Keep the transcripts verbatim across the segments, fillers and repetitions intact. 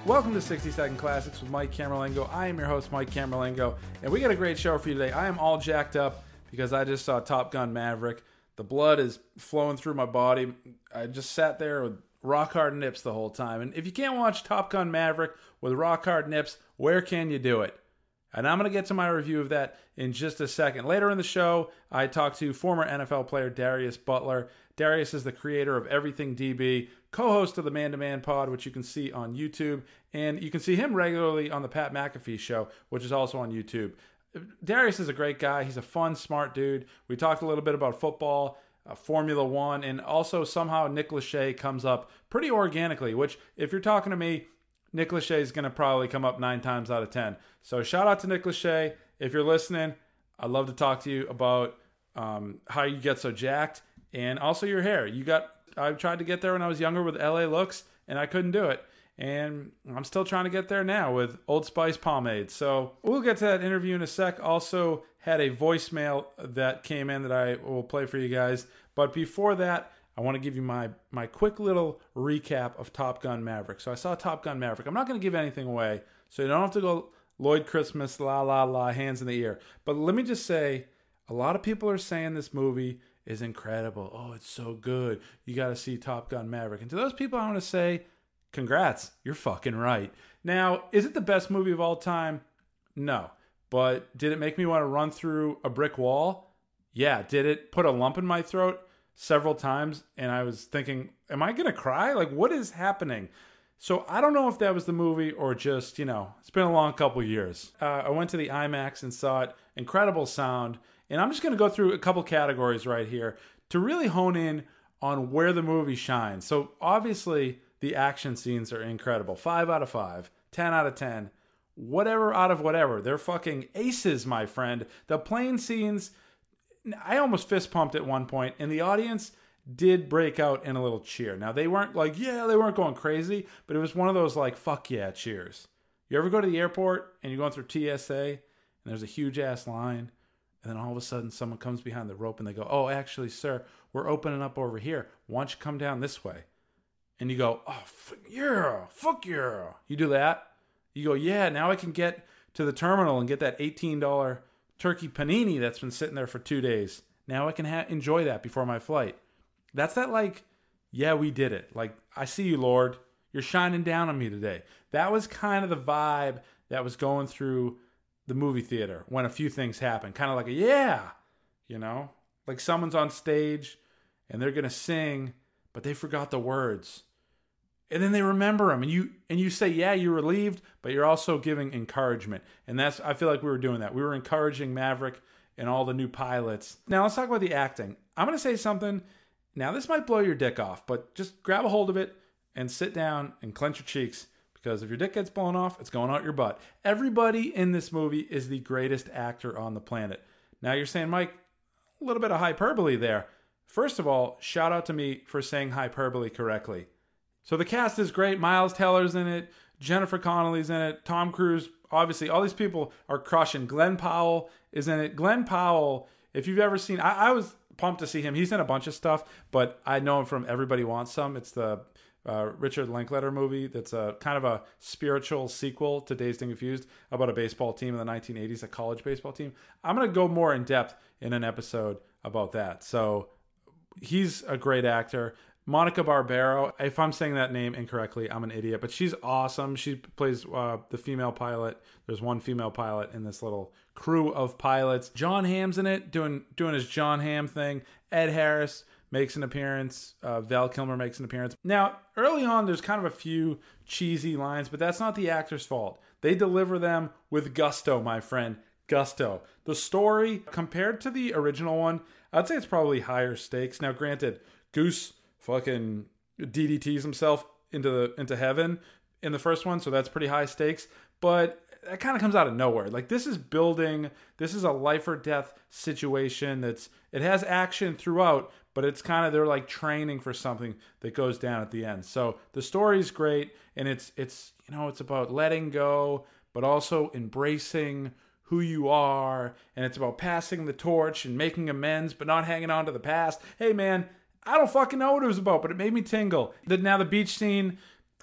Welcome to sixty Second Classics with Mike Camerlengo. I am your host, Mike Camerlengo, and we got a great show for you today. I am all jacked up because I just saw Top Gun Maverick. The blood is flowing through my body. I just sat there with rock hard nips the whole time. And if you can't watch Top Gun Maverick with rock hard nips, where can you do it? And I'm going to get to my review of that in just a second. Later in the show, I talked to former N F L player Darius Butler. Darius is the creator of Everything D B, co-host of the Man to Man Pod, which you can see on YouTube. And you can see him regularly on the Pat McAfee Show, which is also on YouTube. Darius is a great guy. He's a fun, smart dude. We talked a little bit about football, uh, Formula One, and also somehow Nick Lachey comes up pretty organically, which if you're talking to me, Nick Lachey is going to probably come up nine times out of ten. So shout out to Nick Lachey. If you're listening, I'd love to talk to you about um, how you get so jacked and also your hair. You got, I tried to get there when I was younger with L A looks and I couldn't do it. And I'm still trying to get there now with Old Spice pomade. So we'll get to that interview in a sec. Also had a voicemail that came in that I will play for you guys. But before that, I want to give you my, my quick little recap of Top Gun Maverick. So I saw Top Gun Maverick. I'm not going to give anything away, so you don't have to go Lloyd Christmas, la, la, la, hands in the ear. But let me just say, a lot of people are saying this movie is incredible. Oh, it's so good. You got to see Top Gun Maverick. And to those people, I want to say, congrats. You're fucking right. Now, is it the best movie of all time? No. But did it make me want to run through a brick wall? Yeah. Did it put a lump in my throat several times? And I was thinking, am I going to cry? Like, what is happening? So I don't know if that was the movie or just, you know, it's been a long couple years. Uh, I went to the IMAX and saw it. Incredible sound. And I'm just going to go through a couple categories right here to really hone in on where the movie shines. So obviously the action scenes are incredible. Five out of five, ten out of ten, whatever out of whatever. They're fucking aces, my friend. The plane scenes, I almost fist pumped at one point, and the audience did break out in a little cheer. Now, they weren't like, yeah, they weren't going crazy, but it was one of those like, fuck yeah cheers. You ever go to the airport and you're going through T S A and there's a huge ass line, and then all of a sudden someone comes behind the rope and they go, oh, actually, sir, we're opening up over here. Why don't you come down this way? And you go, oh, fuck yeah, fuck yeah. You do that. You go, yeah, now I can get to the terminal and get that eighteen dollars turkey panini that's been sitting there for two days. Now I can ha- enjoy that before my flight. That's that like, yeah, we did it. Like, I see you, Lord. You're shining down on me today. That was kind of the vibe that was going through the movie theater when a few things happened. Kind of like a, yeah, you know? Like someone's on stage and they're going to sing, but they forgot the words. And then they remember them. And you and you say, yeah, you're relieved, but you're also giving encouragement. And that's, I feel like we were doing that. We were encouraging Maverick and all the new pilots. Now, let's talk about the acting. I'm going to say something. Now, this might blow your dick off, but just grab a hold of it and sit down and clench your cheeks, because if your dick gets blown off, it's going out your butt. Everybody in this movie is the greatest actor on the planet. Now, you're saying, Mike, a little bit of hyperbole there. First of all, shout out to me for saying hyperbole correctly. So the cast is great. Miles Teller's in it. Jennifer Connelly's in it. Tom Cruise. Obviously, all these people are crushing. Glenn Powell is in it. Glenn Powell, if you've ever seen... I, I was... pumped to see him. He's in a bunch of stuff, but I know him from Everybody Wants Some. It's the uh, Richard Linklater movie that's a kind of a spiritual sequel to Dazed and Confused about a baseball team in the nineteen eighties, a college baseball team. I'm going to go more in depth in an episode about that. So he's a great actor. Monica Barbero, if I'm saying that name incorrectly, I'm an idiot, but she's awesome. She plays uh, the female pilot. There's one female pilot in this little crew of pilots. John Hamm's in it, doing doing his John Hamm thing. Ed Harris makes an appearance. Uh, Val Kilmer makes an appearance. Now, early on, there's kind of a few cheesy lines, but that's not the actor's fault. They deliver them with gusto, my friend. Gusto. The story, compared to the original one, I'd say it's probably higher stakes. Now, granted, Goose fucking D D Ts himself into the into heaven in the first one, so that's pretty high stakes, but that kind of comes out of nowhere. Like, this is building, this is a life or death situation that's, it has action throughout, but it's kind of, they're like training for something that goes down at the end. So the story's great, and it's it's you know, it's about letting go, but also embracing who you are, and it's about passing the torch and making amends, but not hanging on to the past. Hey man, I don't fucking know what it was about, but it made me tingle. The, now the beach scene,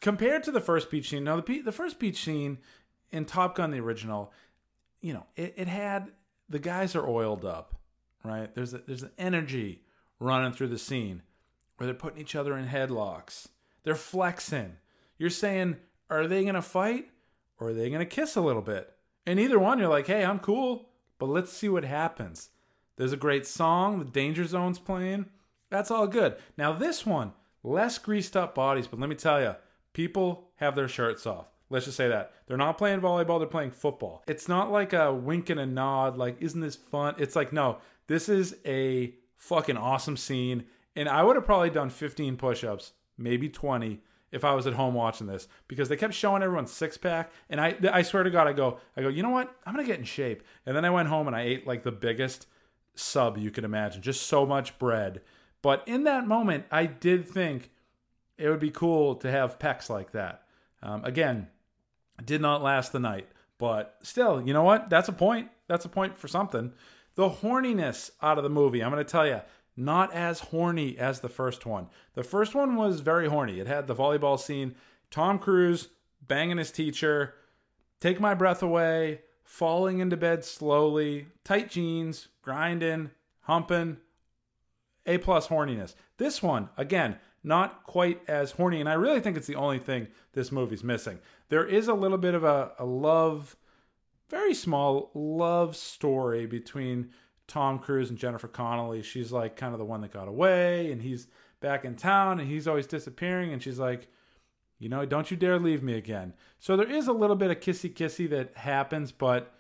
compared to the first beach scene, now the, the first beach scene in Top Gun, the original, you know, it, it had, the guys are oiled up, right? There's a, there's an energy running through the scene where they're putting each other in headlocks. They're flexing. You're saying, are they going to fight or are they going to kiss a little bit? And either one, you're like, hey, I'm cool, but let's see what happens. There's a great song. The Danger Zone's playing. That's all good. Now this one, less greased up bodies, but let me tell you, people have their shirts off. Let's just say that. They're not playing volleyball, they're playing football. It's not like a wink and a nod, like, isn't this fun? It's like, no, this is a fucking awesome scene. And I would have probably done fifteen push-ups, maybe twenty, if I was at home watching this, because they kept showing everyone's six pack. And I I swear to God, I go, I go, you know what? I'm going to get in shape. And then I went home and I ate like the biggest sub you could imagine, just so much bread. But in that moment, I did think it would be cool to have pecs like that. Um, again, did not last the night, but still, you know what? That's a point. That's a point for something. The horniness out of the movie, I'm going to tell you, not as horny as the first one. The first one was very horny. It had the volleyball scene, Tom Cruise banging his teacher, Take My Breath Away, falling into bed slowly, tight jeans, grinding, humping, A plus horniness. This one, again, not quite as horny, and I really think it's the only thing this movie's missing. There is a little bit of a, a love, very small love story between Tom Cruise and Jennifer Connelly. She's like kind of the one that got away, and he's back in town, and he's always disappearing, and she's like, you know, don't you dare leave me again. So there is a little bit of kissy-kissy that happens, but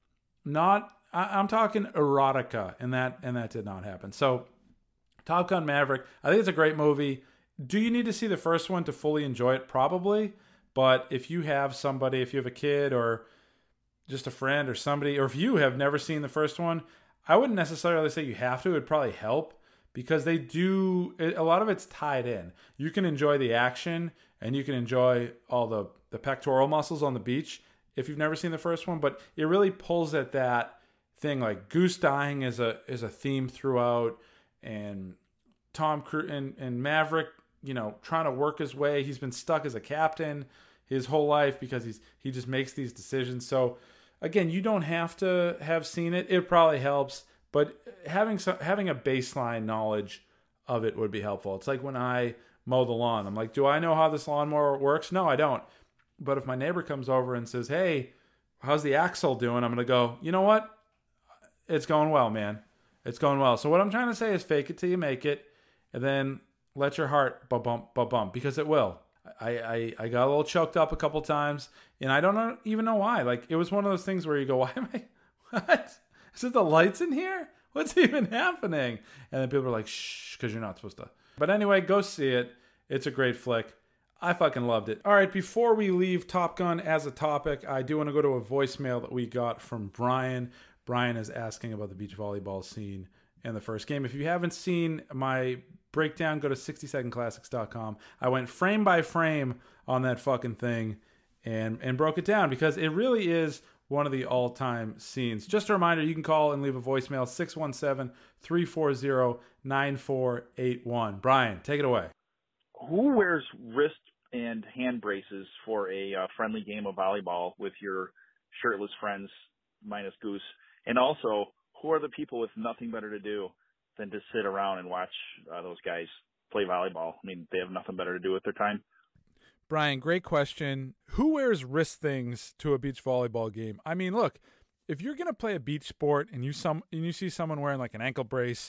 not, I, I'm talking erotica, and that and that did not happen. So Top Gun Maverick, I think it's a great movie. Do you need to see the first one to fully enjoy it? Probably. But if you have somebody, if you have a kid or just a friend or somebody, or if you have never seen the first one, I wouldn't necessarily say you have to. It would probably help because they do, a lot of it's tied in. You can enjoy the action and you can enjoy all the, the pectoral muscles on the beach if you've never seen the first one, but it really pulls at that thing, like Goose dying is a is a theme throughout, and Tom Cruise and, and Maverick, you know, trying to work his way. He's been stuck as a captain his whole life because he's he just makes these decisions. So again, you don't have to have seen it. It probably helps, but having some, having a baseline knowledge of it would be helpful. It's like when I mow the lawn. I'm like, do I know how this lawnmower works? No, I don't. But if my neighbor comes over and says, hey, how's the axle doing? I'm going to go, you know what? It's going well, man. It's going well. So what I'm trying to say is fake it till you make it, and then let your heart ba-bump, ba-bump, because it will. I, I, I got a little choked up a couple times, and I don't know, even know why. Like, it was one of those things where you go, why am I, what? Is it the lights in here? What's even happening? And then people are like, shh, because you're not supposed to. But anyway, go see it. It's a great flick. I fucking loved it. All right, before we leave Top Gun as a topic, I do want to go to a voicemail that we got from Brian. Brian is asking about the beach volleyball scene in the first game. If you haven't seen my breakdown, go to sixty second classics dot com. I went frame by frame on that fucking thing and, and broke it down because it really is one of the all-time scenes. Just a reminder, you can call and leave a voicemail, six one seven, three four zero, nine four eight one. Brian, take it away. Who wears wrist and hand braces for a uh, friendly game of volleyball with your shirtless friends, minus Goose? And also, who are the people with nothing better to do than to sit around and watch uh, those guys play volleyball? I mean, they have nothing better to do with their time. Brian, great question. Who wears wrist things to a beach volleyball game? I mean, look, if you're going to play a beach sport and you some and you see someone wearing like an ankle brace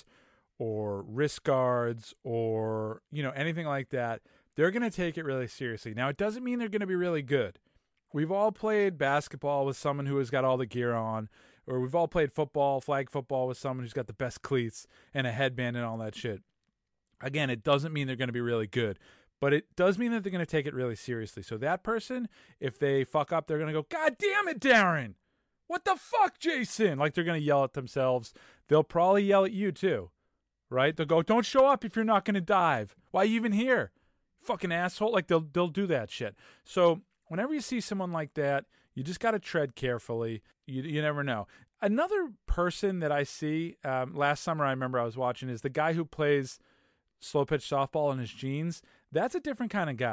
or wrist guards or, you know, anything like that, they're going to take it really seriously. Now, it doesn't mean they're going to be really good. We've all played basketball with someone who has got all the gear on, or we've all played football, flag football with someone who's got the best cleats and a headband and all that shit. Again, it doesn't mean they're going to be really good, but it does mean that they're going to take it really seriously. So that person, if they fuck up, they're going to go, God damn it, Darren. What the fuck, Jason? Like, they're going to yell at themselves. They'll probably yell at you too, right? They'll go, don't show up if you're not going to dive. Why are you even here? Fucking asshole. Like, they'll they'll do that shit. So whenever you see someone like that, you just got to tread carefully. You you never know. Another person that I see, um, last summer I remember I was watching, is the guy who plays slow pitch softball in his jeans. That's a different kind of guy.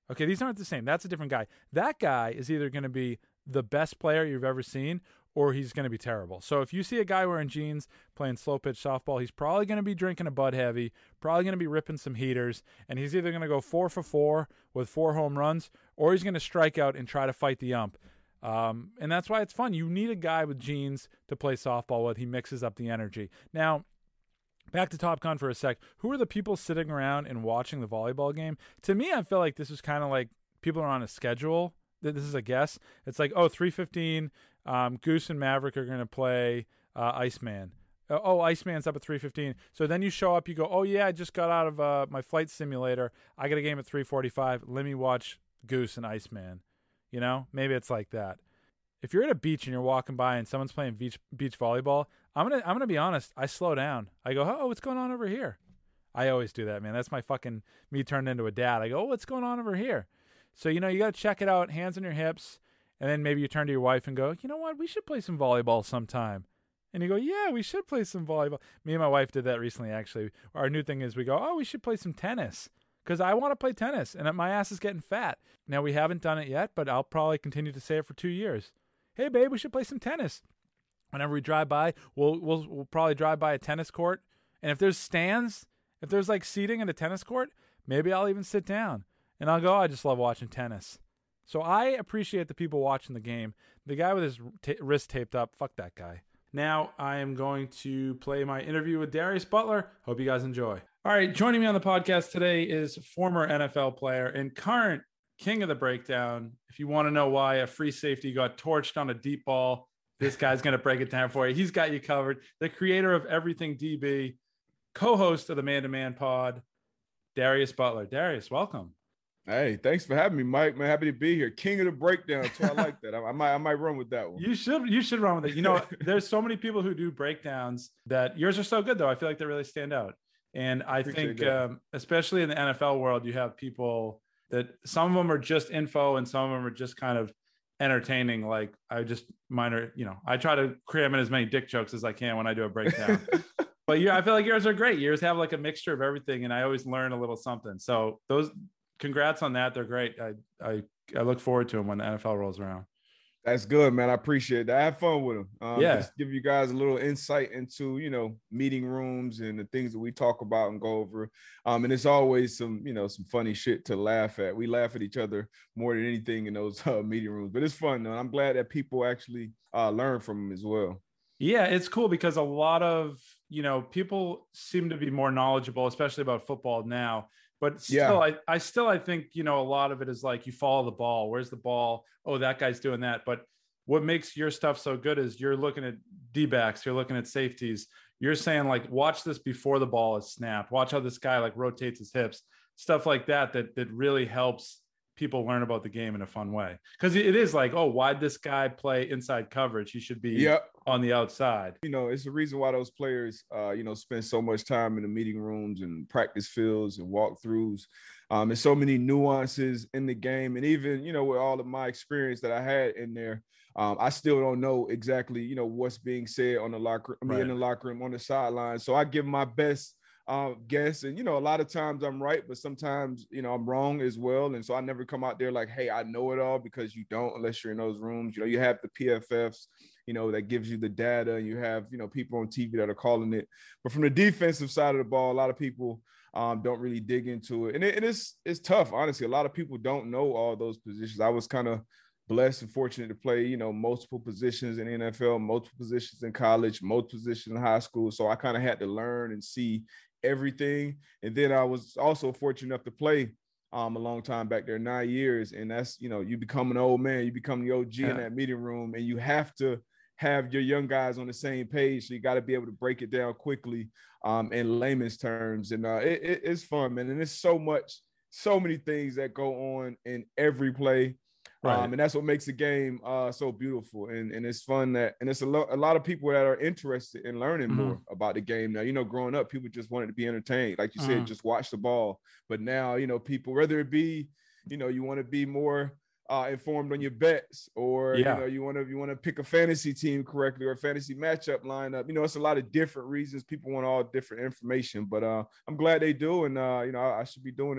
Okay, these aren't the same. That's a different guy. That guy is either going to be the best player you've ever seen, or he's going to be terrible. So if you see a guy wearing jeans playing slow pitch softball, he's probably going to be drinking a Bud Heavy, probably going to be ripping some heaters, and he's either going to go four for four with four home runs, or he's going to strike out and try to fight the ump. Um, and that's why it's fun. You need a guy with jeans to play softball with. He mixes up the energy. Now, back to Top Gun for a sec. Who are the people sitting around and watching the volleyball game? To me, I feel like this is kind of like people are on a schedule. This is a guess. It's like, oh, three fifteen, um, Goose and Maverick are going to play uh, Iceman. Uh, oh, Iceman's up at three fifteen. So then you show up, you go, oh, yeah, I just got out of uh, my flight simulator. I got a game at three forty-five. Let me watch Goose and Iceman. You know, maybe it's like that. If you're at a beach and you're walking by and someone's playing beach beach volleyball, I'm gonna I'm gonna be honest. I slow down. I go, oh, what's going on over here? I always do that, man. That's my fucking me turned into a dad. I go, oh, what's going on over here? So you know, you got to check it out, hands on your hips, and then maybe you turn to your wife and go, you know what? We should play some volleyball sometime. And you go, yeah, we should play some volleyball. Me and my wife did that recently, actually. Our new thing is we go, oh, we should play some tennis. Because I want to play tennis, and my ass is getting fat. Now, we haven't done it yet, but I'll probably continue to say it for two years. Hey, babe, we should play some tennis. Whenever we drive by, we'll we'll we'll probably drive by a tennis court. And if there's stands, if there's like seating in a tennis court, maybe I'll even sit down. And I'll go, oh, I just love watching tennis. So I appreciate the people watching the game. The guy with his t- wrist taped up, fuck that guy. Now I am going to play my interview with Darius Butler. Hope you guys enjoy. All right, joining me on the podcast today is former N F L player and current king of the breakdown. If you want to know why a free safety got torched on a deep ball, this guy's going to break it down for you. He's got you covered. The creator of Everything D B, co-host of the Man to Man Pod, Darius Butler. Darius, welcome. Hey, thanks for having me, Mike. Man, happy to be here. King of the breakdown. So I like that. I, I might, I might run with that one. You should, you should run with it. You know, there's so many people who do breakdowns that yours are so good, though. I feel like they really stand out. And I Appreciate think, um, especially in the N F L world, you have people that some of them are just info and some of them are just kind of entertaining. Like I just minor, you know, I try to cram in as many dick jokes as I can when I do a breakdown. But yeah, I feel like yours are great. Yours have like a mixture of everything, and I always learn a little something. So those. Congrats on that. They're great. I, I I look forward to them when the N F L rolls around. That's good, man. I appreciate that. I have fun with them. Um, yeah. Just give you guys a little insight into, you know, meeting rooms and the things that we talk about and go over. Um, and it's always some, you know, some funny shit to laugh at. We laugh at each other more than anything in those uh, meeting rooms. But it's fun, though. I'm glad that people actually uh, learn from them as well. Yeah, it's cool because a lot of, you know, people seem to be more knowledgeable, especially about football now. But still, yeah. I, I still, I think, you know, a lot of it is like you follow the ball. Where's the ball? Oh, that guy's doing that. But what makes your stuff so good is you're looking at D-backs, you're looking at safeties. You're saying like, watch this before the ball is snapped. Watch how this guy like rotates his hips, stuff like that, that, that really helps people learn about the game in a fun way. Because it is like, oh, why'd this guy play inside coverage? He should be yep. on the outside. You know, it's the reason why those players, uh, you know, spend so much time in the meeting rooms and practice fields and walkthroughs. Um, there's so many nuances in the game. And even, you know, with all of my experience that I had in there, um, I still don't know exactly, you know, what's being said on the locker, I mean, right. in the locker room, on the sideline. So I give my best Uh, guess. And, you know, a lot of times I'm right, but sometimes, you know, I'm wrong as well. And so I never come out there like, hey, I know it all, because you don't, unless you're in those rooms. You know, you have the P F Fs, you know, that gives you the data, and you have, you know, people on T V that are calling it. But from the defensive side of the ball, a lot of people um, don't really dig into it. And, it, and it's, it's tough, honestly. A lot of people don't know all those positions. I was kind of blessed and fortunate to play, you know, multiple positions in the N F L, multiple positions in college, multiple positions in high school. So I kind of had to learn and see everything. And then I was also fortunate enough to play um, a long time back there, nine years. And that's, you know, you become an old man, you become the O G yeah. in that meeting room, and you have to have your young guys on the same page. So you got to be able to break it down quickly um, in layman's terms. And uh, it, it, it's fun, man. And there's so much, so many things that go on in every play. Right. Um, and that's what makes the game uh, so beautiful. And, and it's fun that, and it's a, lo- a lot of people that are interested in learning mm-hmm. more about the game now. You know, growing up, people just wanted to be entertained. Like you mm-hmm. said, just watch the ball. But now, you know, people, whether it be, you know, you want to be more uh, informed on your bets, or, yeah. you know, you want to, you want to pick a fantasy team correctly, or a fantasy matchup lineup. You know, it's a lot of different reasons. People want all different information, but uh, I'm glad they do. And, uh, you know, I, I should be doing it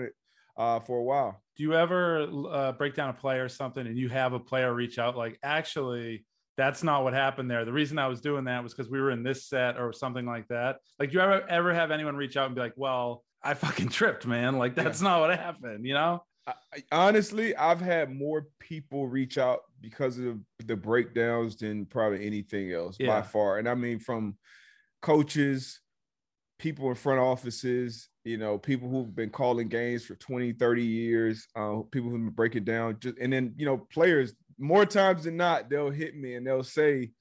uh, for a while. Do you ever uh, break down a play or something and you have a player reach out like, actually, that's not what happened there. The reason I was doing that was because we were in this set or something like that. Like, do you ever ever have anyone reach out and be like, well, I fucking tripped, man. Like, that's yeah. not what happened, you know? I, I, honestly, I've had more people reach out because of the breakdowns than probably anything else yeah. by far. And I mean, from coaches, people in front offices, you know, people who've been calling games for twenty, thirty years, uh, people who've been breaking down. Just, and then, you know, players, more times than not, they'll hit me and they'll say,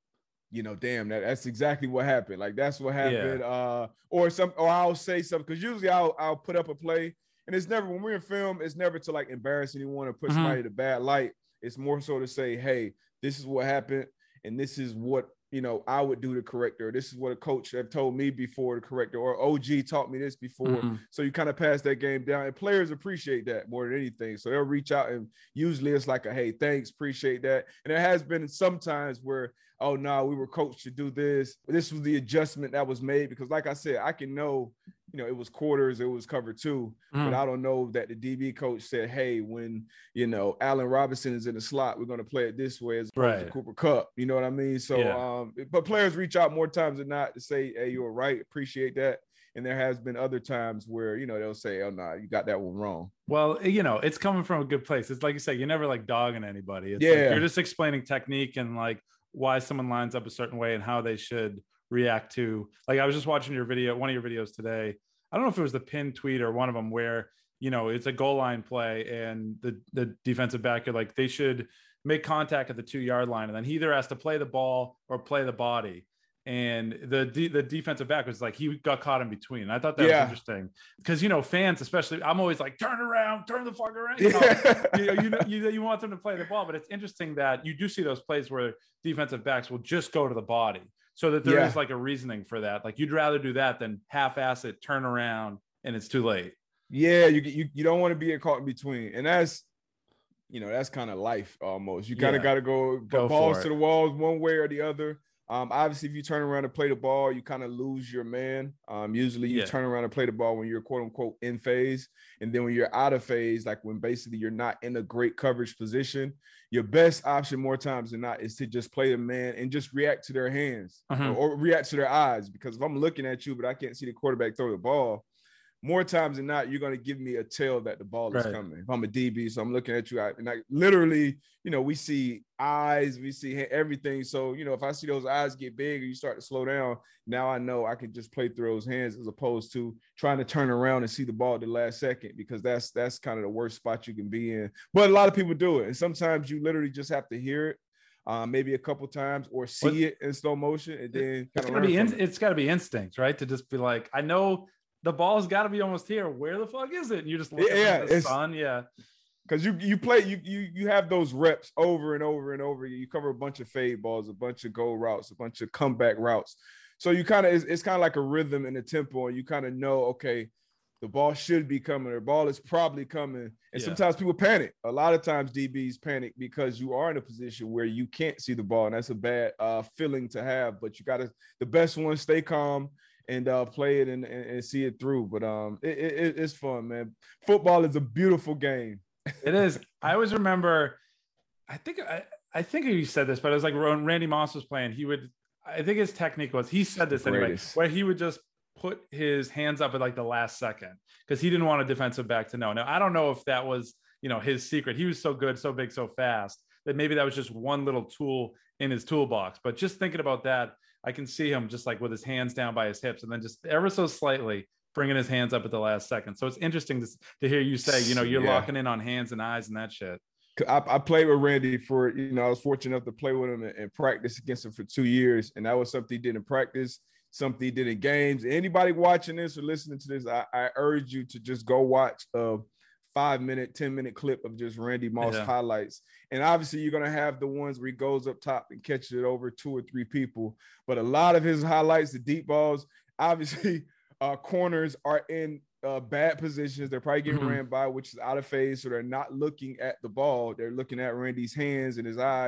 you know, damn, that, that's exactly what happened. Like, that's what happened. Yeah. Uh, or some, or I'll say something, because usually I'll, I'll put up a play, and it's never, when we're in film, it's never to like embarrass anyone or put mm-hmm. somebody in a bad light. It's more so to say, hey, this is what happened, and this is what, you know, I would do to correct her. This is what a coach have told me before to correct her, or O G taught me this before. Mm-hmm. So you kind of pass that game down, and players appreciate that more than anything. So they'll reach out, and usually it's like a, hey, thanks, appreciate that. And there has been sometimes where, oh, no, nah, we were coached to do this. This was the adjustment that was made, because like I said, I can know, you know, it was quarters, it was cover two, mm. but I don't know that the D B coach said, hey, when, you know, Allen Robinson is in the slot, we're going to play it this way as opposed right. to Cooper Kupp. You know what I mean? So, yeah. um, but players reach out more times than not to say, hey, you were right, appreciate that. And there has been other times where, you know, they'll say, oh, no, nah, you got that one wrong. Well, you know, it's coming from a good place. It's like you said, you're never like dogging anybody. It's yeah. like you're just explaining technique and like why someone lines up a certain way and how they should react to. Like, I was just watching your video, one of your videos today. I don't know if it was the pin tweet or one of them where, you know, it's a goal line play and the, the defensive back, you're like, they should make contact at the two yard line. And then he either has to play the ball or play the body. And the the defensive back was like, he got caught in between. And I thought that yeah. was interesting because, you know, fans, especially, I'm always like, turn around, turn the fuck around. You know, yeah. you, you, know you, you want them to play the ball, but it's interesting that you do see those plays where defensive backs will just go to the body. So that there yeah. is like a reasoning for that. Like, you'd rather do that than half-ass it, turn around, and it's too late. Yeah, you you, you don't want to be caught in between. And that's, you know, that's kind of life almost. You kind of yeah. got to go, go balls to the walls one way or the other. Um, obviously, if you turn around and play the ball, you kind of lose your man. Um, usually you yeah. turn around and play the ball when you're quote unquote in phase. And then when you're out of phase, like when basically you're not in a great coverage position, your best option more times than not is to just play the man and just react to their hands uh-huh. or, or react to their eyes. Because if I'm looking at you, but I can't see the quarterback throw the ball, more times than not, you're going to give me a tell that the ball is right. coming. If I'm a D B, so I'm looking at you, I, and I literally, you know, we see eyes, we see everything. So, you know, if I see those eyes get big or you start to slow down, now I know I can just play through those hands as opposed to trying to turn around and see the ball at the last second, because that's that's kind of the worst spot you can be in. But a lot of people do it, and sometimes you literally just have to hear it. Um, maybe a couple times or see what? it in slow motion, and then it's got to be in, it. it's got to be instinct, right? To just be like, I know the ball's got to be almost here. Where the fuck is it? And you just look yeah, at the sun. Yeah. Because you you play, you you you have those reps over and over and over. You cover a bunch of fade balls, a bunch of go routes, a bunch of comeback routes. So you kind of, it's, it's kind of like a rhythm and a tempo, and you kind of know, okay, the ball should be coming, or the ball is probably coming. And yeah. sometimes people panic. A lot of times D Bs panic because you are in a position where you can't see the ball, and that's a bad uh, feeling to have. But you got to, the best one, stay calm and uh, play it and, and, and see it through. But um, it, it, it's fun, man. Football is a beautiful game. It is. I always remember, I think I, I think you said this, but it was like when Randy Moss was playing, he would, I think his technique was, he said this anyway, where he would just put his hands up at like the last second because he didn't want a defensive back to know. Now, I don't know if that was, you know, his secret. He was so good, so big, so fast that maybe that was just one little tool in his toolbox. But just thinking about that, I can see him just like with his hands down by his hips and then just ever so slightly bringing his hands up at the last second. So it's interesting to, to hear you say, you know, you're yeah. locking in on hands and eyes and that shit. I, I played with Randy for, you know, I was fortunate enough to play with him and, and practice against him for two years. And that was something he did in practice, something he did in games. Anybody watching this or listening to this, I, I urge you to just go watch a five minute, ten minute clip of just Randy Moss yeah. highlights. And obviously you're going to have the ones where he goes up top and catches it over two or three people. But a lot of his highlights, the deep balls, obviously uh, corners are in uh, bad positions. They're probably getting mm-hmm. ran by, which is out of phase. So they're not looking at the ball. They're looking at Randy's hands and his eyes.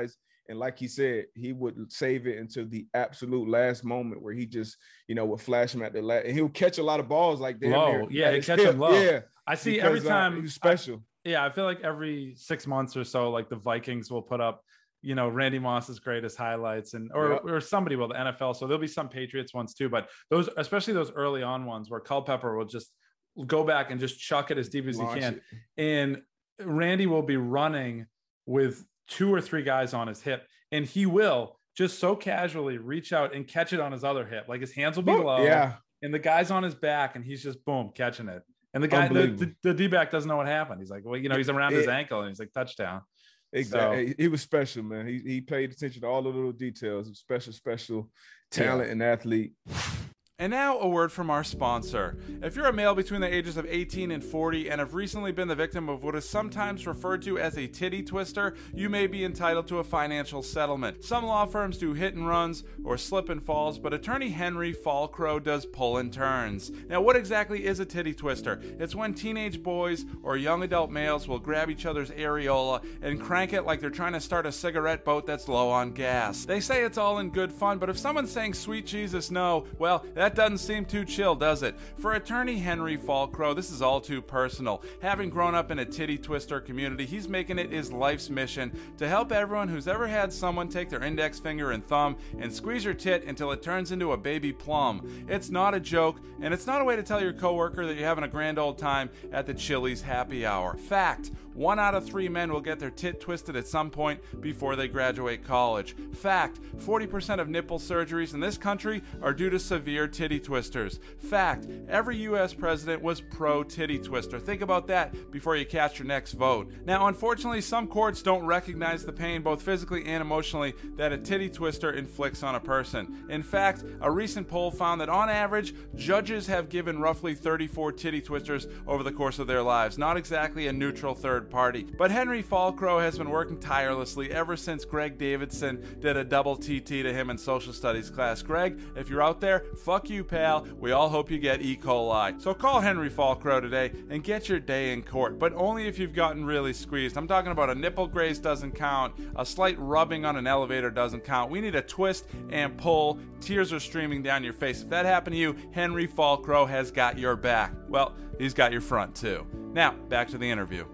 And like he said, he would save it until the absolute last moment where he just, you know, would flash him at the last. And he'll catch a lot of balls like that. Low. Yeah, he catch him low. Yeah. I see because, every uh, time. he was special. I, yeah, I feel like every six months or so, like the Vikings will put up, you know, Randy Moss's greatest highlights, and or, yep. or somebody will, the N F L. So there'll be some Patriots ones too. But those, especially those early on ones where Culpepper will just go back and just chuck it as deep as Launch he can. it. And Randy will be running with two or three guys on his hip, and he will just so casually reach out and catch it on his other hip. Like his hands will be low, yeah, and the guy's on his back, and he's just boom catching it. And the guy, the, the, the D-back doesn't know what happened. He's like, well, you know, he's around it, his ankle, and he's like, touchdown. Exactly. So, he was special, man. He he paid attention to all the little details. Special, special talent yeah. and athlete. And now a word from our sponsor. If you're a male between the ages of eighteen and forty and have recently been the victim of what is sometimes referred to as a titty twister, you may be entitled to a financial settlement. Some law firms do hit and runs or slip and falls, but attorney Henry Falcrow does pull and turns. Now, what exactly is a titty twister? It's when teenage boys or young adult males will grab each other's areola and crank it like they're trying to start a cigarette boat that's low on gas. They say it's all in good fun, but if someone's saying sweet Jesus no, well, that doesn't seem too chill, does it? For attorney Henry Falcrow, this is all too personal. Having grown up in a titty twister community, he's making it his life's mission to help everyone who's ever had someone take their index finger and thumb and squeeze your tit until it turns into a baby plum. It's not a joke, and it's not a way to tell your coworker that you're having a grand old time at the Chili's happy hour. Fact, one out of three men will get their tit twisted at some point before they graduate college. Fact, forty percent of nipple surgeries in this country are due to severe titty twisters. Fact, every U S president was pro-titty twister. Think about that before you cast your next vote. Now, unfortunately, some courts don't recognize the pain, both physically and emotionally, that a titty twister inflicts on a person. In fact, a recent poll found that on average, judges have given roughly thirty-four titty twisters over the course of their lives. Not exactly a neutral third party. But Henry Falcrow has been working tirelessly ever since Greg Davidson did a double T T to him in social studies class. Greg, if you're out there, fuck you, pal. We all hope you get E. coli. So call Henry Falcrow today and get your day in court, but only if you've gotten really squeezed. I'm talking about a nipple graze doesn't count, a slight rubbing on an elevator doesn't count. We need a twist and pull. Tears are streaming down your face. If that happened to you, Henry Falcrow has got your back. Well, he's got your front too. Now, back to the interview.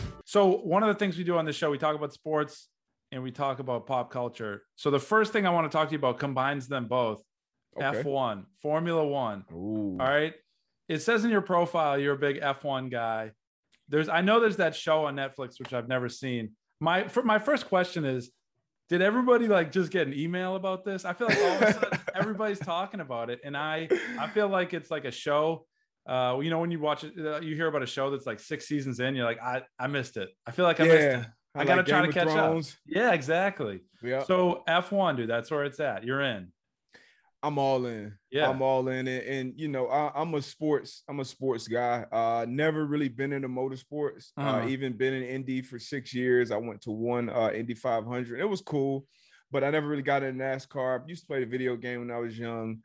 So one of the things we do on this show, we talk about sports and we talk about pop culture. So the first thing I want to talk to you about combines them both. Okay. F one, Formula One. Ooh. All right. It says in your profile you're a big F one guy. There's, I know there's that show on Netflix which I've never seen. My for, my first question is, did everybody like just get an email about this? I feel like all of a sudden everybody's talking about it, and I I feel like it's like a show. Uh, you know, when you watch it, uh, you hear about a show that's like six seasons in, you're like, I I missed it. I feel like I yeah, missed it. I, I gotta like try Game to catch Thrones. up. Yeah, exactly. Yeah. So F one, dude, that's where it's at. You're in. I'm all in. Yeah, I'm all in. And, and you know, I, I'm a sports, I'm a sports guy. Uh, never really been into motorsports. Uh-huh. Uh, even been in Indy for six years. I went to one uh, Indy five hundred. It was cool, but I never really got into NASCAR. I used to play the video game when I was young.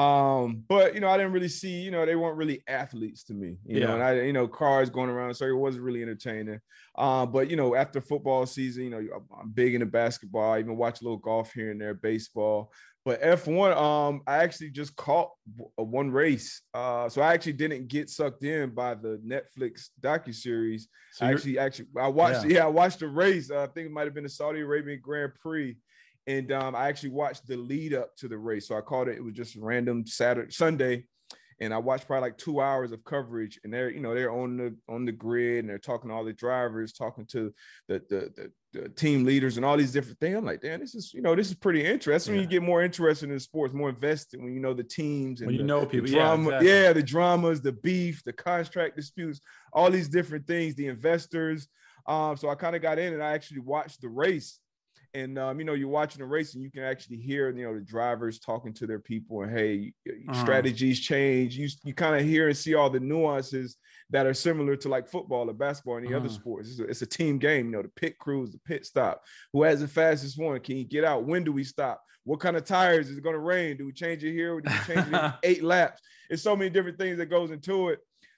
Um, but you know, I didn't really see, you know, they weren't really athletes to me, you yeah. know, and I, you know, cars going around, so it wasn't really entertaining. Uh, but you know, after football season, you know, I'm big into basketball. I even watch a little golf here and there, baseball. But F one, um, I actually just caught a one race. Uh, so I actually didn't get sucked in by the Netflix docuseries. So I actually, actually, I watched, yeah, yeah I watched the race. Uh, I think it might have been the Saudi Arabian Grand Prix. And um, I actually watched the lead up to the race. So I caught it. It was just a random Saturday, Sunday. And I watched probably like two hours of coverage, and they're, you know, they're on the on the grid and they're talking to all the drivers, talking to the the, the, the team leaders and all these different things. I'm like, damn, this is, you know, this is pretty interesting. Yeah. When you get more interested in sports, more invested when you know the teams and when you the, know people, the drama, yeah, exactly. yeah, the dramas, the beef, the contract disputes, all these different things, the investors. Um, so I kind of got in and I actually watched the race. And, um, you know, you're watching the race and you can actually hear, you know, the drivers talking to their people and, hey, uh-huh. strategies change. You you kind of hear and see all the nuances that are similar to like football or basketball and the uh-huh. other sports. It's a, it's a team game, you know, the pit crews, the pit stop. Who has the fastest one? Can you get out? When do we stop? What kind of tires? Is it going to rain? Do we change it here? Or do we change it in eight laps? It's so many different things that goes into it.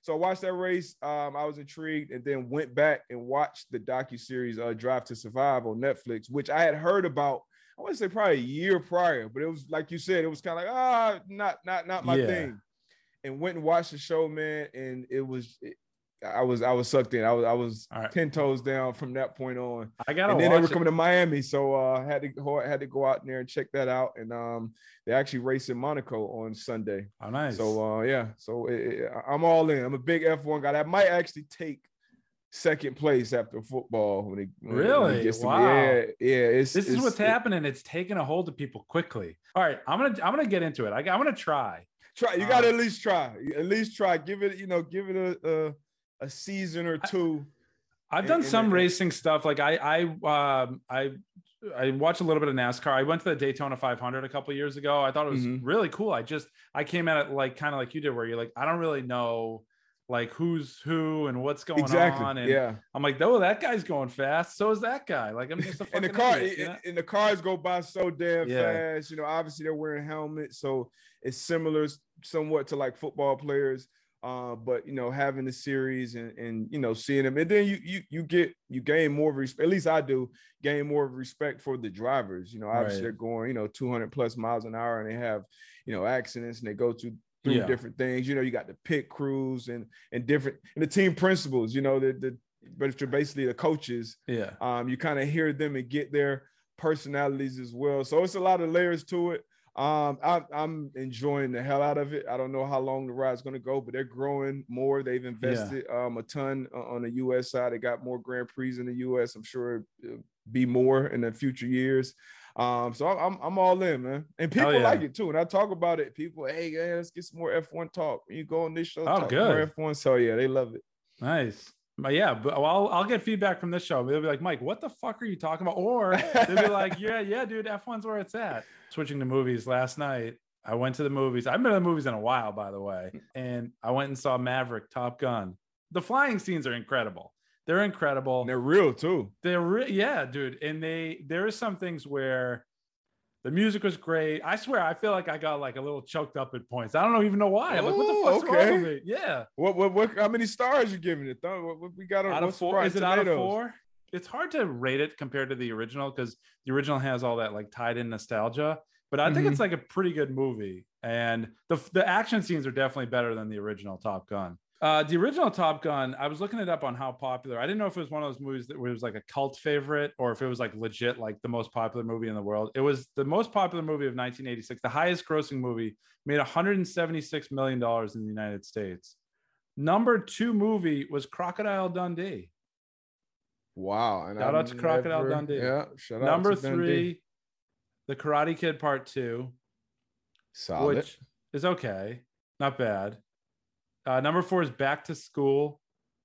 So I watched that race. Um, I was intrigued, and then went back and watched the docuseries uh, Drive to Survive on Netflix, which I had heard about. I want to say probably a year prior, but it was like you said, it was kind of like ah, not not not my Yeah. thing. And went and watched the show, man, and it was. It, I was I was sucked in. I was I was All right. ten toes down from that point on. I gotta And then they were watch it. coming to Miami, so uh, had to go had to go out there and check that out. And um, they actually race in Monaco on Sunday. Oh, nice. So uh, yeah, so it, it, I'm all in. I'm a big F one guy. I might actually take second place after football when it when Really? It, when it gets to Wow. me. Yeah, yeah. It's this it's, is what's it, happening. It's taking a hold of people quickly. All right, I'm gonna I'm gonna get into it. I, I'm gonna try. Try. You got to Um, at least try. At least try. Give it. You know. Give it a a, a season or two. I've And- done and- some and- racing stuff. Like I I um I I watched a little bit of NASCAR. I went to the Daytona five hundred a couple of years ago. I thought it was Mhm. really cool. I just I came at it like kind of like you did, where you're like, I don't really know like who's who and what's going Exactly. on. And Yeah. I'm like, oh, that guy's going fast. So is that guy. Like I'm just a And the fucking car idiot, you know? and the cars go by so damn Yeah. fast. You know, obviously they're wearing helmets, so it's similar somewhat to like football players. Uh, but you know, having the series and and you know, seeing them, and then you you you get you gain more respect. At least I do gain more respect for the drivers. You know, obviously Right. they're going you know two hundred plus miles an hour, and they have you know accidents, and they go to through Yeah. different things. You know, you got the pit crews and and different and the team principals. You know, the the but you're basically the coaches. Yeah. Um, you kind of hear them and get their personalities as well. So it's a lot of layers to it. Um, I, I'm enjoying the hell out of it. I don't know how long the ride's going to go, but they're growing more. They've invested um, a ton on the U S side. They got more Grand Prix in the U S. I'm sure it'll be more in the future years. Um, so I'm I'm all in, man. And people Hell yeah. like it too. And I talk about it. People, hey, yeah, let's get some more F one talk. You go on this show, Oh, talk good. more F one. So yeah, they love it. Nice. But yeah, but well, I'll, I'll get feedback from this show. They'll be like, Mike, what the fuck are you talking about? Or they'll be like, yeah, yeah, dude, F one's where it's at. Switching to movies last night, I went to the movies. I've been to the movies in a while, by the way. And I went and saw Maverick, Top Gun. The flying scenes are incredible. They're incredible. And they're real too. They're re- yeah, dude. And they there are some things where the music was great. I swear, I feel like I got like a little choked up at points. I don't even know why. I'm like, what the Oh, fuck's okay. wrong with me? Yeah. What what what? How many stars you giving it? Though? What, what we got on Out of what's four. Rotten Is it out of Tomatoes? four? It's hard to rate it compared to the original because the original has all that like tied in nostalgia. But I think Mhm. it's like a pretty good movie, and the the action scenes are definitely better than the original Top Gun. Uh, the original Top Gun, I was looking it up on how popular. I didn't know if it was one of those movies that was like a cult favorite or if it was like legit, like the most popular movie in the world. It was the most popular movie of nineteen eighty-six. The highest grossing movie, made one hundred seventy-six million dollars in the United States. Number two movie was Crocodile Dundee. Wow. And Shout I've out to Crocodile never- Dundee. Yeah. Shout out Number to Dundee. three, The Karate Kid Part Two, Solid. which is okay, not bad. Uh, number four is Back to School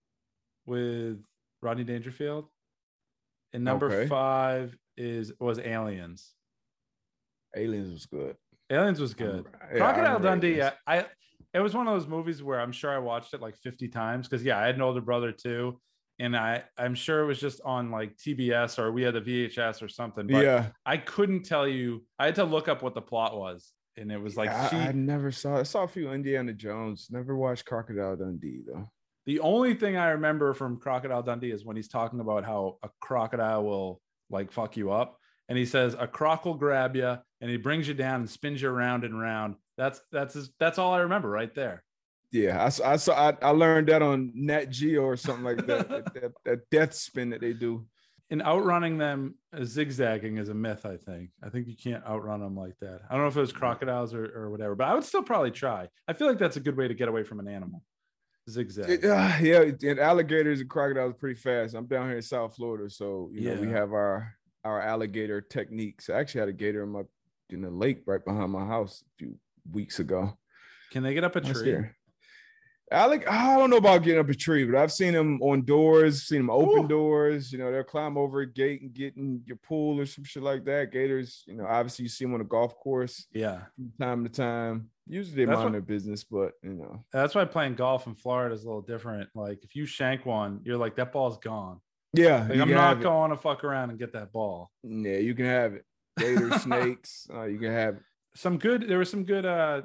with Rodney Dangerfield, and number Okay. five is was Aliens. Aliens was good. Aliens was good. Yeah, I Crocodile remember Dundee, Aliens. I, I it was one of those movies where I'm sure I watched it like fifty times because yeah, I had an older brother too, and I I'm sure it was just on like T B S or we had a V H S or something. But Yeah. I couldn't tell you. I had to look up what the plot was, and it was like Yeah, she. I, I never saw. I saw a few Indiana Jones. Never watched Crocodile Dundee though. The only thing I remember from Crocodile Dundee is when he's talking about how a crocodile will like fuck you up. And he says a croc will grab you and he brings you down and spins you around and round. That's that's his, that's all I remember right there. Yeah, I, s- I saw. I, I learned that on Nat Geo or something like that. that, that. That death spin that they do. And outrunning them, uh, zigzagging is a myth, I think. I think you can't outrun them like that. I don't know if it was crocodiles or, or whatever, but I would still probably try. I feel like that's a good way to get away from an animal. Zigzag. It- uh, yeah, and alligators and crocodiles are pretty fast. I'm down here in South Florida, so you know we Yeah. have our our alligator techniques. I actually had a gator in my in the lake right behind my house a few weeks ago. Can they get up a That's tree? there. Alec, I don't know about getting up a tree, but I've seen them on doors, seen them open Ooh. doors. You know, they'll climb over a gate and get in your pool or some shit like that. Gators, you know, obviously you see them on a golf course Yeah. from time to time. Usually they That's mind what- their business, but you know, That's why playing golf in Florida is a little different. Like if you shank one, you're like, that ball's gone. yeah, Like you I'm can not have it. going to fuck around and get that ball. Yeah, you can have it. Gators, snakes, uh, you can have it. Some good, there was some good uh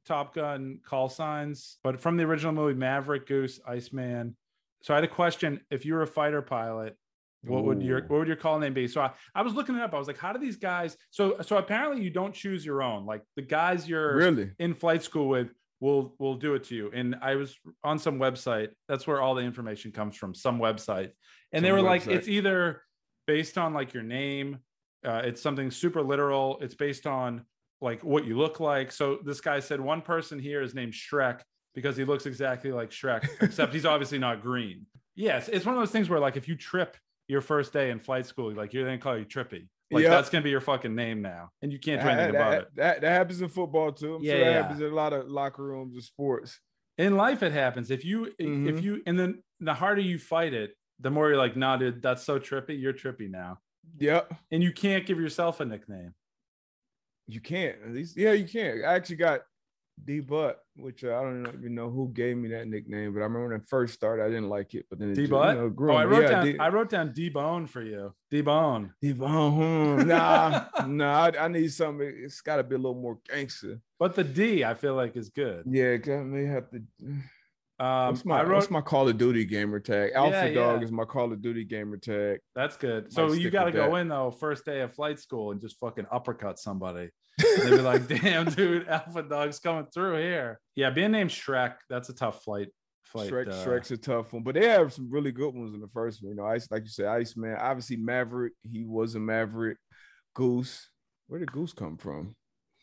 Top Gun call signs, but from the original movie, Maverick, Goose, Iceman. So I had a question: if you were a fighter pilot, what Ooh. would your what would your call name be? So I, I was looking it up. I was like, how do these guys? So so apparently you don't choose your own. Like the guys you're really in flight school with will will do it to you. And I was on some website. That's where all the information comes from. Some website, and some they were website. like, it's either based on like your name. Uh, it's something super literal. It's based on like what you look like. So this guy said one person here is named Shrek because he looks exactly like Shrek, except he's obviously not green. Yes, it's one of those things where like if you trip your first day in flight school, like you're gonna call you Trippy. Like yep. that's gonna be your fucking name now, and you can't do anything that, about that, it. That, that happens in football too. I'm yeah, sure that yeah. happens in a lot of locker rooms of sports. In life, it happens. If you mm-hmm. if you and then the harder you fight it, the more you're like, nah, dude, that's so trippy. You're trippy now. Yep. And you can't give yourself a nickname. You can't. At least, yeah, you can't. I actually got D Butt, which uh, I don't even know who gave me that nickname, but I remember when I first started, I didn't like it. But then D Butt. You know, oh, I wrote yeah, down. D- I wrote down D Bone for you. D Bone. D Bone. Nah, nah. I, I need something. It's got to be a little more gangster. But the D, I feel like, is good. Yeah, I may have to. Um, what's my wrote, what's my Call of Duty gamer tag? Alpha yeah, Dog yeah. is my Call of Duty gamer tag. That's good. So you got to go in though, first day of flight school, and just fucking uppercut somebody. They'd be like, "Damn, dude, Alpha Dog's coming through here." Yeah, being named Shrek, that's a tough flight. Flight. Shrek, uh, Shrek's a tough one, but they have some really good ones in the first one. You know, Ice, like you said, Iceman. Obviously, Maverick. He was a Maverick. Goose. Where did Goose come from?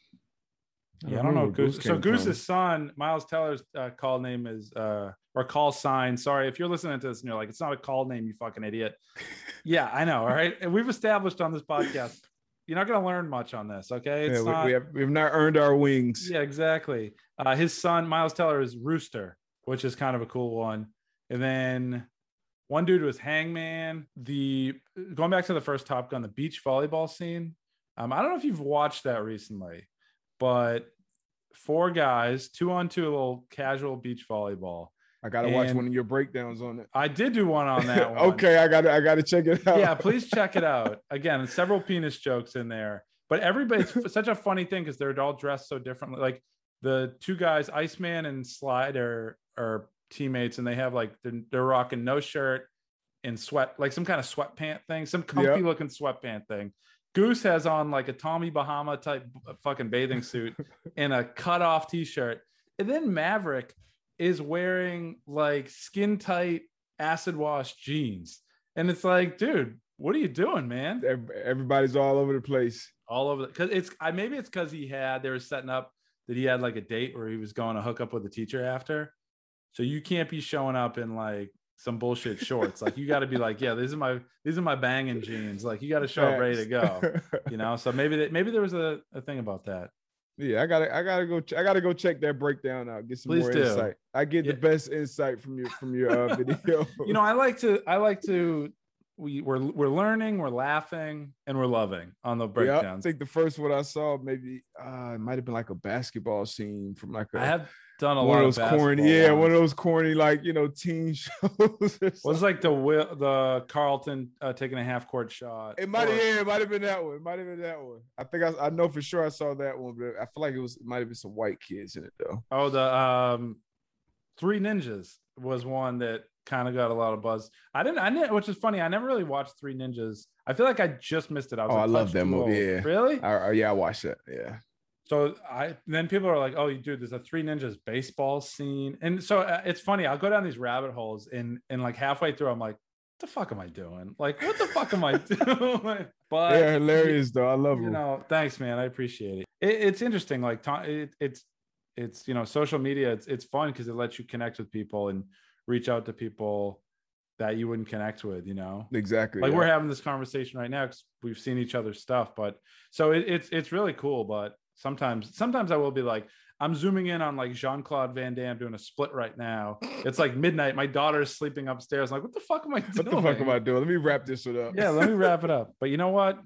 I yeah, I don't know. Goose. Goose so Goose's from. son, Miles Teller's uh, call name is uh, or call sign. Sorry, if you're listening to this and you're like, it's not a call name, you fucking idiot. Yeah, I know. All right, and we've established on this podcast, you're not going to learn much on this. Okay, it's yeah, not. We have we've not earned our wings. Yeah, exactly. Uh, his son, Miles Teller, is Rooster, which is kind of a cool one. And then one dude was Hangman. The going back to the first Top Gun, the beach volleyball scene. Um, I don't know if you've watched that recently. But four guys, two on two, a little casual beach volleyball. I gotta and watch one of your breakdowns on it. I did do one on that one. Okay, I gotta I gotta check it out. Yeah, please check it out. Again, several penis jokes in there. But everybody's such a funny thing because they're all dressed so differently. Like the two guys, Iceman and Slide, are, are teammates, and they have like they're, they're rocking no shirt and sweat, like some kind of sweatpant thing, some comfy yep. looking sweatpant thing. Goose has on like a Tommy Bahama type fucking bathing suit and a cut off t-shirt. And then Maverick is wearing like skin tight acid wash jeans. And it's like, dude, what are you doing, man? Everybody's all over the place. All over the, cause it's, I, maybe it's cause he had, they were setting up that he had like a date where he was going to hook up with a teacher after. So you can't be showing up in like some bullshit shorts. Like you got to be like, yeah, these are my these are my banging jeans. Like you got to show up ready to go. You know. So maybe that maybe there was a, a thing about that. Yeah, I gotta I gotta go I gotta go check that breakdown out. Get some Please more do. insight. I get yeah. the best insight from your from your uh, video. You know, I like to I like to we we're we're learning, we're laughing, and we're loving on the breakdowns. Yeah, I think the first one I saw maybe uh, it might have been like a basketball scene from like a. I have done a one lot of those of corny, yeah, ones. one of those corny like you know teen shows. It was like the the Carlton uh, taking a half court shot. It might have, yeah, it might have been that one. It might have been that one. I think I, I know for sure I saw that one, but I feel like it was it might have been some white kids in it though. Oh, the um, Three Ninjas was one that kind of got a lot of buzz. I didn't, I didn't, which is funny. I never really watched Three Ninjas. I feel like I just missed it. I was oh, I love that movie. Yeah, really? I, yeah, I watched that. Yeah. So I then people are like, "Oh, dude, there's a Three Ninjas baseball scene," and so uh, it's funny. I'll go down these rabbit holes, and and like halfway through, I'm like, "What the fuck am I doing? Like, what the fuck am I doing?" But they're hilarious, though. I love you them. know, thanks, man. I appreciate it. it it's interesting. Like, it, it's it's you know, social media. It's it's fun because it lets you connect with people and reach out to people that you wouldn't connect with. You know, exactly. Like yeah. we're having this conversation right now because we've seen each other's stuff, but so it, it's it's really cool, but. Sometimes, sometimes I will be like, I'm zooming in on like Jean-Claude Van Damme doing a split right now. It's like midnight. My daughter's sleeping upstairs. I'm like, what the fuck am I doing? What the fuck am I doing? Let me wrap this shit up. Yeah, let me wrap it up. But you know what?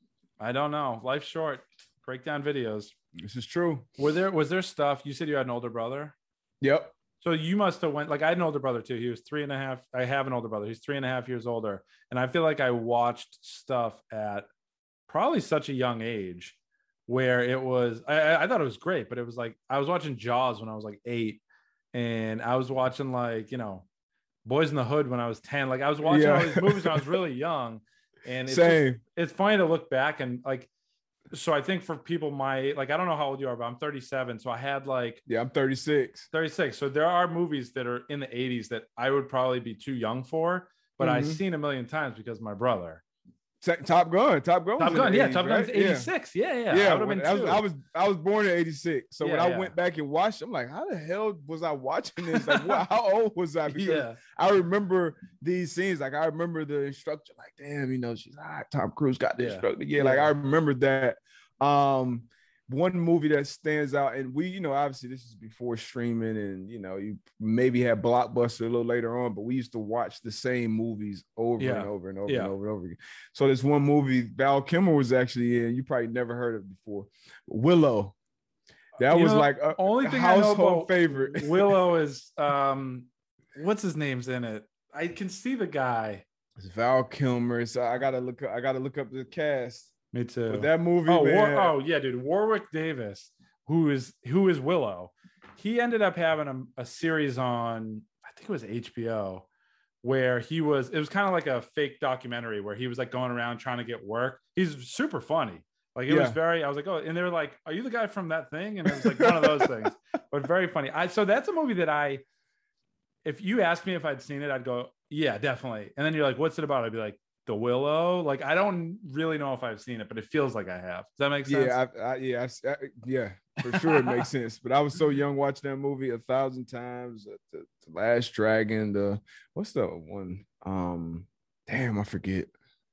I don't know. Life's short. Breakdown videos. This is true. Were there was there stuff? You said you had an older brother. Yep. So you must have went like I had an older brother too. He was three and a half. I have an older brother. He's three and a half years older, and I feel like I watched stuff at probably such a young age. where it was. I, I thought it was great, but it was like I was watching Jaws when I was like eight, and I was watching like you know, Boys in the Hood when I was ten. Like I was watching Yeah. all these movies when I was really young, and it's Same. just, it's funny to look back and like. So I think for people my like I don't know how old you are, but I'm thirty-seven. So I had like Yeah, I'm thirty-six. thirty-six. So there are movies that are in the eighties that I would probably be too young for, but Mhm. I've seen a million times because of my brother. Top Gun. Top Gun. was Top in Gun, the yeah, eighties, Top Gun's right? eighty-six. Yeah, yeah. Yeah, I would have when- been I was, two. I was I was born in eighty-six. So Yeah, when I yeah. went back and watched, I'm like, how the hell was I watching this? Like, what, how old was I? Because yeah, I remember these scenes. Like, I remember the instructor, like, damn, you know, she's ah, Tom Cruise got the Yeah. instructor. Yeah, like Yeah. I remember that. Um, one movie that stands out, and we, you know, obviously this is before streaming, and you know, you maybe had Blockbuster a little later on, but we used to watch the same movies over Yeah. and over and over Yeah. and over and over again. So this one movie Val Kilmer was actually in, you probably never heard of it before, Willow. That You was know, like a only thing I know household about favorite. Willow is um, what's his name's in it? I can see the guy. It's Val Kilmer. So I gotta look. I gotta look up the cast. Me too. But that movie, Oh, man. War- oh yeah, dude. Warwick Davis, who is who is Willow. He ended up having a, a series on, I think it was H B O, where he was. It was kind of like a fake documentary where he was like going around trying to get work. He's super funny. Like it was Yeah. very. I was like, oh, and they were like, "Are you the guy from that thing?" And it was like one of those things, but very funny. I so that's a movie that I. If you asked me if I'd seen it, I'd go, yeah, definitely. And then you're like, what's it about? I'd be like, The Willow. Like, I don't really know if I've seen it, but it feels like I have. Does that make sense? Yeah, I, I, yeah, I, I, yeah, for sure it makes sense. But I was so young watching that movie a thousand times. Uh, The, the Last Dragon, the what's the one? Um, damn, I forget.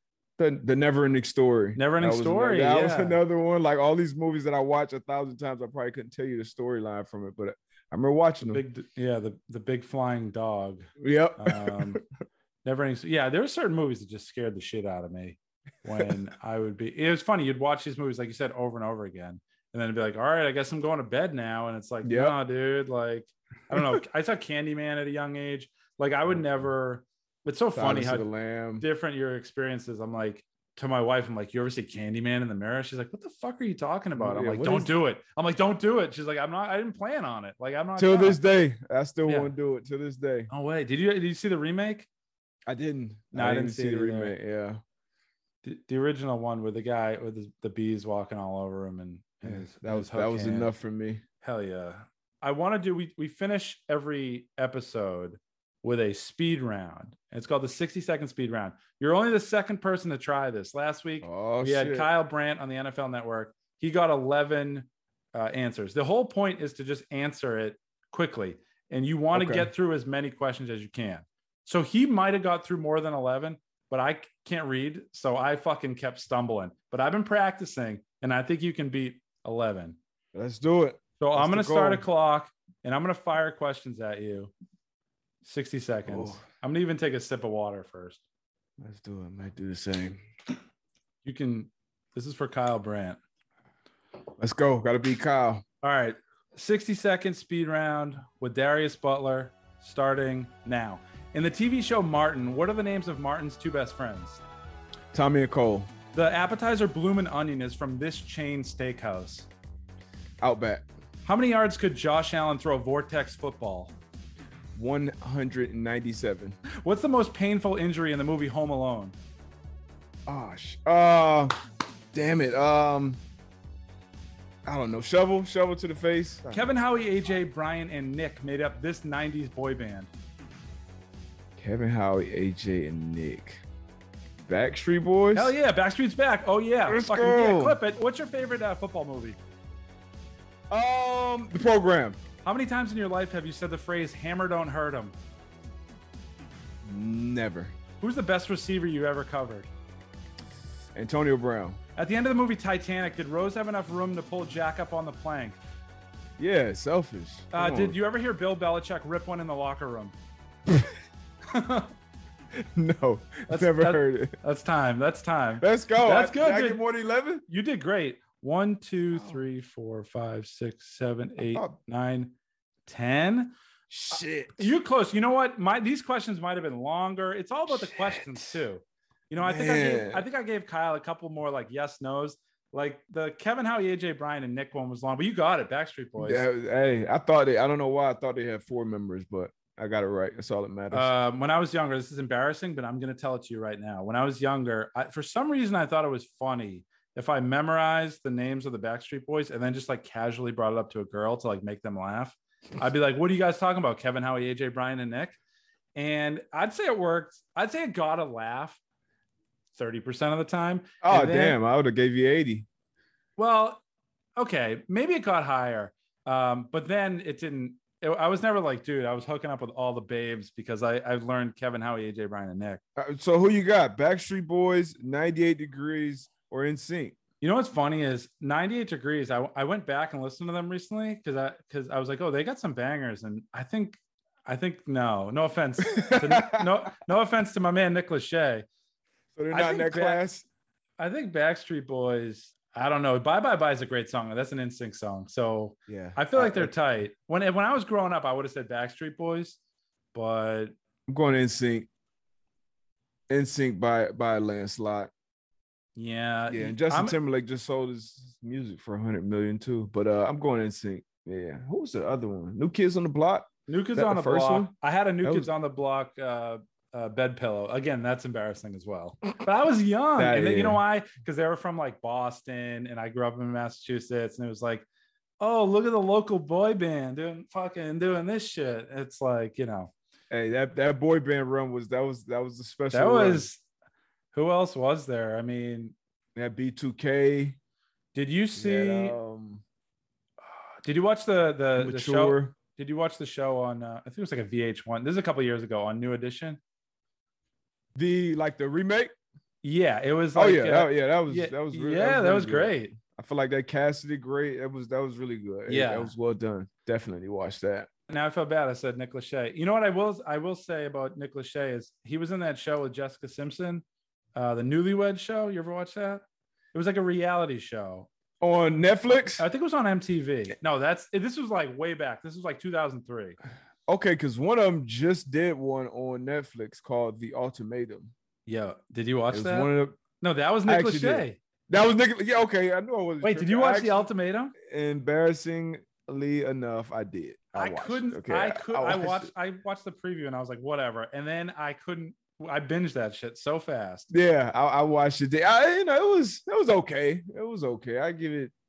The the Never Ending Story. Never Ending That was Story, Another, that was yeah. another one. Like all these movies that I watch a thousand times, I probably couldn't tell you the storyline from it, but I remember watching them. Big, yeah, the the big flying dog. Yep. Um, Never Ending. Yeah, there were certain movies that just scared the shit out of me when I would be. It was funny. You'd watch these movies, like you said, over and over again, and then it'd be like, all right, I guess I'm going to bed now. And it's like, Yep. no, dude. Like, I don't know. I saw Candyman at a young age. Like, I would never. It's so funny Silence how of the Lamb. different your experiences. I'm like, to my wife, I'm like, you ever see Candyman in the mirror? She's like, what the fuck are you talking about? I'm Yeah, like, what don't is- do it. I'm like, don't do it. She's like, I'm not. I didn't plan on it. Like, I'm not. Till trying. this day, I still Yeah. want to do it. To this day, Oh wait, did you did you see the remake? I didn't. No, I didn't even see the it either. remake. Yeah. The, the original one with the guy with the, the bees walking all over him, and, and Yeah, his- that was his that hook was hand. enough for me. Hell yeah! I want to do. We we finish every episode with a speed round. It's called the sixty second speed round. You're only the second person to try this. Last week Oh we shit! had Kyle Brandt on the N F L Network. He got eleven uh, answers. The whole point is to just answer it quickly, and you want to Okay. get through as many questions as you can. So he might have got through more than eleven, but I can't read, so I fucking kept stumbling. But I've been practicing, and I think you can beat eleven. Let's do it. So That's I'm the going to start a goal. clock, and I'm going to fire questions at you. sixty seconds. Oh. I'm going to even take a sip of water first. Let's do it. I might do the same. You can. This is for Kyle Brandt. Let's go. Got to beat Kyle. All right, sixty second speed round with Darius Butler starting now. In the T V show Martin, what are the names of Martin's two best friends? Tommy and Cole. The appetizer Bloomin' Onion is from this chain steakhouse. Outback. How many yards could Josh Allen throw a vortex football? one hundred ninety-seven. What's the most painful injury in the movie Home Alone? Oh, sh- uh, damn it. Um, I don't know. Shovel, shovel to the face. Kevin, Howie, A J, Brian, and Nick made up this nineties boy band. Kevin, Howie, A J, and Nick. Backstreet Boys. Hell yeah, Backstreet's back. Oh yeah, Let's fucking go. yeah, clip it. What's your favorite uh, football movie? Um, the program. How many times in your life have you said the phrase "hammer don't hurt him"? Never. Who's the best receiver you ever covered? Antonio Brown. At the end of the movie Titanic, did Rose have enough room to pull Jack up on the plank? Yeah, selfish. Uh, Come did on. you ever hear Bill Belichick rip one in the locker room? No, That's- never that- heard it. That's time. That's time. Let's go. That's I- good, Did I dude. get more than eleven? You did great. One, two, three, four, five, six, seven, eight, Oh. nine, ten. Shit. You're close. You know what? My these questions might have been longer. It's all about the questions too. You know, I think I gave Man. I think I gave Kyle a couple more like yes nos. Like the Kevin, Howie, A J, Brian, and Nick one was long, but you got it. Backstreet Boys. Yeah, hey, I thought they. I don't know why I thought they had four members, but I got it right. That's all that matters. Um, when I was younger, this is embarrassing, but I'm going to tell it to you right now. When I was younger, I, for some reason, I thought it was funny if I memorized the names of the Backstreet Boys and then just like casually brought it up to a girl to like make them laugh. I'd be like, "What are you guys talking about? Kevin, Howie, A J, Brian, and Nick?" And I'd say it worked. I'd say it got a laugh thirty percent of the time. Oh, then, damn. I would have gave you eighty. Well, okay. Maybe it got higher. Um, but then it didn't. It, I was never like, dude, I was hooking up with all the babes because I, I learned Kevin, Howie, A J, Brian, and Nick. Uh, so who you got? Backstreet Boys, ninety-eight Degrees, or N Sync? You know what's funny is ninety-eight Degrees. I, I went back and listened to them recently because I because I was like, oh, they got some bangers, and I think I think no, no offense, to, no no offense to my man Nick Lachey. So they're not in that back, class. I think Backstreet Boys. I don't know. Bye Bye Bye is a great song. That's an N Sync song. So yeah, I feel like they're I, tight. When when I was growing up, I would have said Backstreet Boys, but I'm going N Sync. N Sync by by a landslide. Yeah, yeah. And Justin I'm, Timberlake just sold his music for a hundred million too. But uh, I'm going N Sync. Yeah. Who was the other one? New Kids on the Block. New Kids on the, the Block. One? I had a New that Kids was... on the Block uh, uh, bed pillow. Again, that's embarrassing as well. But I was young, that, and then, yeah. you know why? Because they were from like Boston, and I grew up in Massachusetts, and it was like, oh, look at the local boy band doing fucking doing this shit. It's like, you know, hey, that that boy band run was that was that was the special. That run. was. Who else was there? I mean, that B two K. Did you see? Had, um, did you watch the the, the show? Did you watch the show on? Uh, I think it was like a V H one. This is a couple years ago on New Edition. The like the remake. Yeah, it was. Like, oh yeah, uh, that, yeah, that was yeah, that was really, yeah, that was, that was really great. I feel like that Cassidy great. That was that was really good. Yeah, that was well done. Definitely watch that. Now I feel bad. I said Nick Lachey. You know what I will I will say about Nick Lachey is he was in that show with Jessica Simpson, uh, the Newlywed Show. You ever watch that? It was like a reality show on Netflix. I think it was on M T V. No, that's this was like way back. This was like two thousand three. Okay, because one of them just did one on Netflix called The Ultimatum. Yeah, did you watch that? One of the, no, that was Nick Lachey. Did. That was Nick. Yeah, okay, I knew I was. Wait, did you watch actually, The Ultimatum? Embarrassingly enough, I did. I, I couldn't. Okay, I could. I, I watched. watched. I watched the preview and I was like, whatever. And then I couldn't. I binged that shit so fast. Yeah, I, I watched it. I, you know, it was it was okay. It was okay. I give it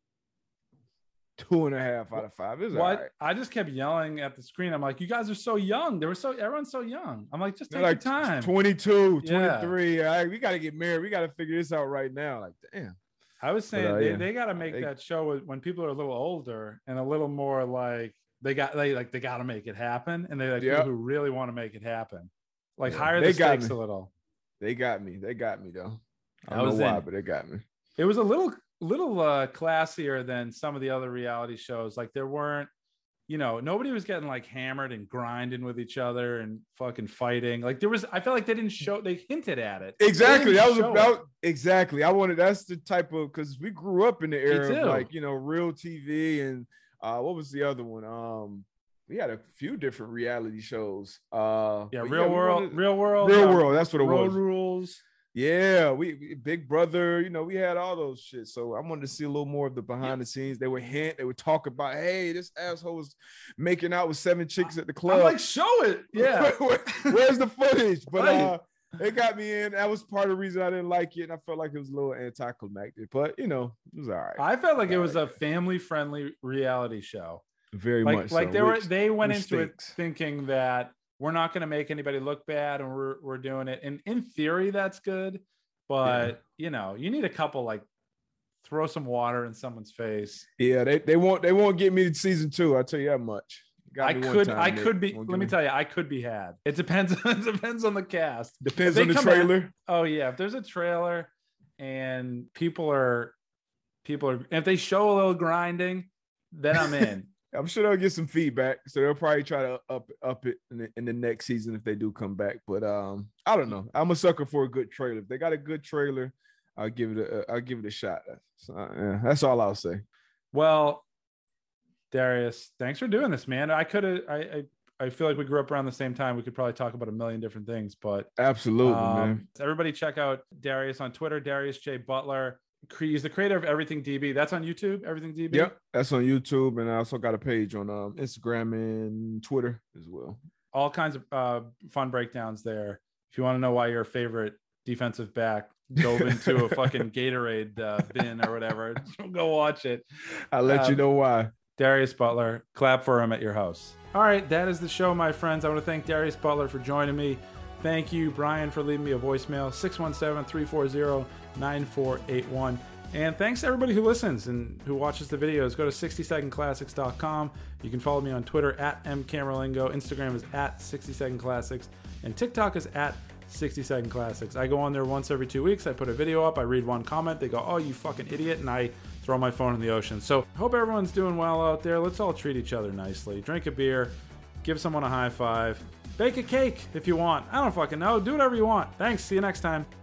two and a half out of five. It was what? Right. I just kept yelling at the screen. I'm like, you guys are so young. They were so everyone's so young. I'm like, just take like your time. twenty-two, twenty-three. Yeah. Right, we got to get married. We got to figure this out right now. Like, damn. I was saying but, uh, they, yeah. they got to make they, that show when people are a little older and a little more like they got they like they got to make it happen, and they like yep. people who really want to make it happen, like yeah. higher the stakes a little. They got me. They got me though. I don't I know why, in, but they got me. It was a little little uh, classier than some of the other reality shows. Like there weren't, you know, nobody was getting like hammered and grinding with each other and fucking fighting. Like there was, I felt like they didn't show. They hinted at it. Exactly. That was about exactly. I wanted. That's the type of because we grew up in the era of like you know real T V and uh, what was the other one? Um, we had a few different reality shows. Uh, yeah, Real yeah, World, wanted, Real World, Real um, World. That's what it Road was. Rules. Yeah, we, we Big Brother. You know, we had all those shit. So I wanted to see a little more of the behind yeah. the scenes. They would hint. They would talk about, hey, this asshole was making out with seven chicks at the club. I'm like, show it. Yeah. Where, where's the footage? But uh, it got me in. That was part of the reason I didn't like it, and I felt like it was a little anticlimactic. But you know, it was all right. I felt like it was right. a family-friendly reality show. Very like, much like so. they which, were they went into stinks. it thinking that we're not going to make anybody look bad and we're we're doing it. And in theory, that's good. But yeah. you know, you need a couple like throw some water in someone's face. Yeah, they, they won't they won't get me to season two. I'll tell you that much. I could time, I Nick. could be let me, me tell you, I could be had. It depends it depends on the cast. Depends on the trailer. In, oh yeah, if there's a trailer and people are people are if they show a little grinding, then I'm in. I'm sure they'll get some feedback, so they'll probably try to up up it in the, in the next season if they do come back. But um, I don't know. I'm a sucker for a good trailer. If they got a good trailer, I'll give it a I'll give it a shot. So, yeah, that's all I'll say. Well, Darius, thanks for doing this, man. I could have. I, I I feel like we grew up around the same time. We could probably talk about a million different things, but absolutely, um, man. Everybody check out Darius on Twitter, Darius J Butler. he's the creator of Everything D B. That's on YouTube, Everything D B? Yep, that's on YouTube. And I also got a page on um, Instagram and Twitter as well. All kinds of uh, fun breakdowns there. If you want to know why your favorite defensive back dove into a fucking Gatorade uh, bin or whatever, go watch it. I'll let um, you know why. Darius Butler, clap for him at your house. All right, that is the show, my friends. I want to thank Darius Butler for joining me. Thank you, Brian, for leaving me a voicemail, six one seven, three four zero, nine four eight one. And thanks to everybody who listens and who watches the videos. Go to sixty second classics dot com. You can follow me on Twitter at m camerlingo. Instagram is at sixty second classics. And TikTok is at sixty second classics. I go on there once every two weeks. I put a video up. I read one comment. They go, oh, you fucking idiot. And I throw my phone in the ocean. So hope everyone's doing well out there. Let's all treat each other nicely. Drink a beer. Give someone a high five. Bake a cake if you want. I don't fucking know. Do whatever you want. Thanks. See you next time.